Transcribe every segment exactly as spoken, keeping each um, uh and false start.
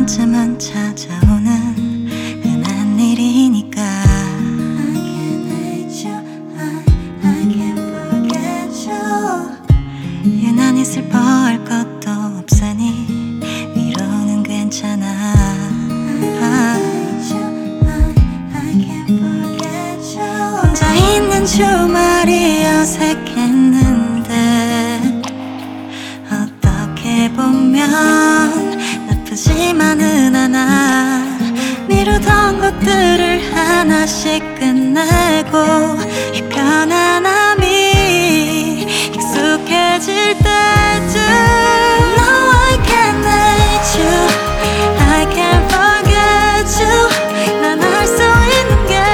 번쯤은 찾아오는 흔한 일이니까 I can't hate you, I, I can't forget you. 유난히 슬퍼할 것도 없으니 위로는 괜찮아. I hate you, I, I can't forget you. 혼자 있는 주말이 어색했는데 어떻게 보면 나쁘지만은 않아. 미루던 것들을 하나씩 끝내고 이 편안함이 익숙해질 때쯤 No, I can't hate you, I can't forget you. 난 할 수 있는 게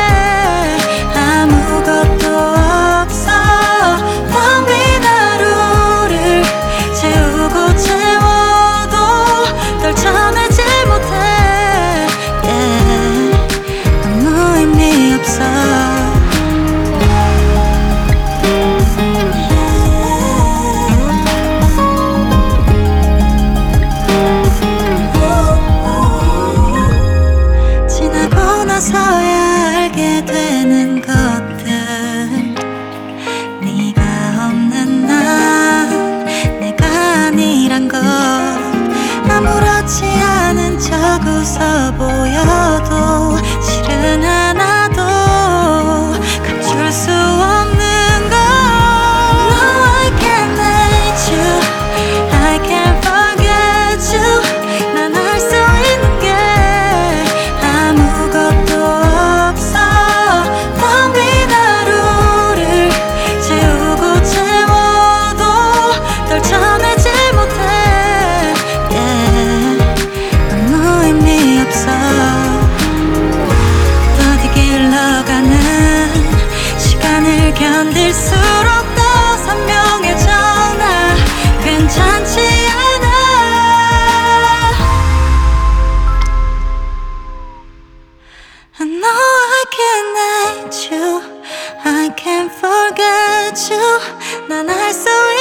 아무것도 없어. 텅 빈 하루를 채우고 채워도 널 전하지 못해. Yeah, 아무 의미 없어. 지나고 나서야 알게 되는 것들, 네가 없는 난 내가 아니란 것. 아무렇지 않은 척 웃어 보여도 실은 하나도 감출 수 없는 걸. No, I can't hate you, I can't forget you. 난 할 수 있는 게 아무것도 없어. 텅 빈 하루를 채우고 채워도 널 전하지 못해. Yeah, 아무 의미 없어. 더디게 흘러가는 시간을 견딜수록 더 선명해져. 나 괜찮지 않아. I know I can't hate you, I can't forget you. 난 할 수